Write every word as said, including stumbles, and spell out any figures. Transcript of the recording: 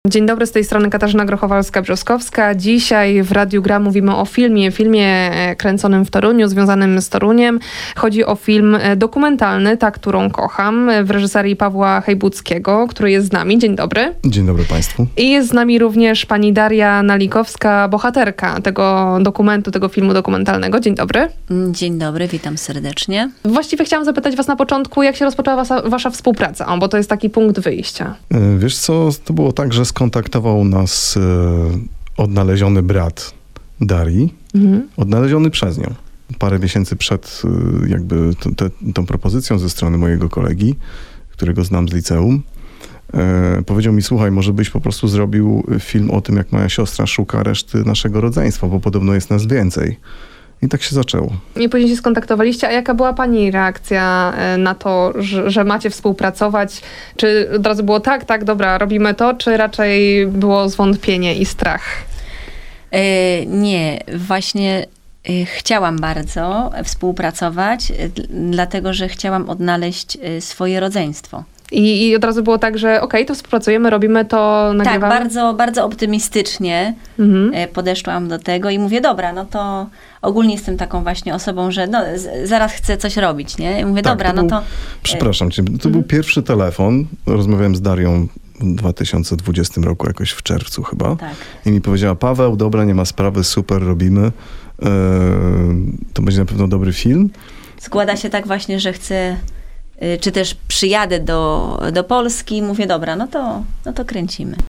Dzień dobry, z tej strony Katarzyna Grochowalska-Brzostkowska. Dzisiaj w Radiu Gra mówimy o filmie, filmie kręconym w Toruniu, związanym z Toruniem. Chodzi o film dokumentalny, Ta, którą kocham, w reżyserii Pawła Hejbuckiego, który jest z nami. Dzień dobry. Dzień dobry Państwu. I jest z nami również pani Daria Nalikowska, bohaterka tego dokumentu, tego filmu dokumentalnego. Dzień dobry. Dzień dobry, witam serdecznie. Właściwie chciałam zapytać was na początku, jak się rozpoczęła wasza, wasza współpraca, bo to jest taki punkt wyjścia. Wiesz co, to było tak, że skontaktował nas e, odnaleziony brat Darii, mhm. odnaleziony przez nią. Parę miesięcy przed e, jakby t, te, tą propozycją ze strony mojego kolegi, którego znam z liceum, e, powiedział mi, słuchaj, może byś po prostu zrobił film o tym, jak moja siostra szuka reszty naszego rodzeństwa, bo podobno jest nas więcej. I tak się zaczęło. I później się skontaktowaliście, a jaka była pani reakcja na to, że, że macie współpracować? Czy od razu było tak, tak, dobra, robimy to, czy raczej było zwątpienie i strach? Yy, nie, właśnie yy, chciałam bardzo współpracować, yy, dlatego, że chciałam odnaleźć yy, swoje rodzeństwo. I, I od razu było tak, że okej, okay, to współpracujemy, robimy to, nagrywamy? Tak, bardzo, bardzo optymistycznie mhm. podeszłam do tego i mówię, dobra, no to ogólnie jestem taką właśnie osobą, że no, z, zaraz chcę coś robić, nie? I mówię, tak, dobra, to no był, to... Przepraszam cię, to mhm. był pierwszy telefon, rozmawiałem z Darią w dwa tysiące dwudziestym roku, jakoś w czerwcu chyba. Tak. I mi powiedziała, Paweł, dobra, nie ma sprawy, super, robimy. Eee, to będzie na pewno dobry film. Składa się tak właśnie, że chcę... czy też przyjadę do, do Polski, mówię, dobra, no to, no to kręcimy.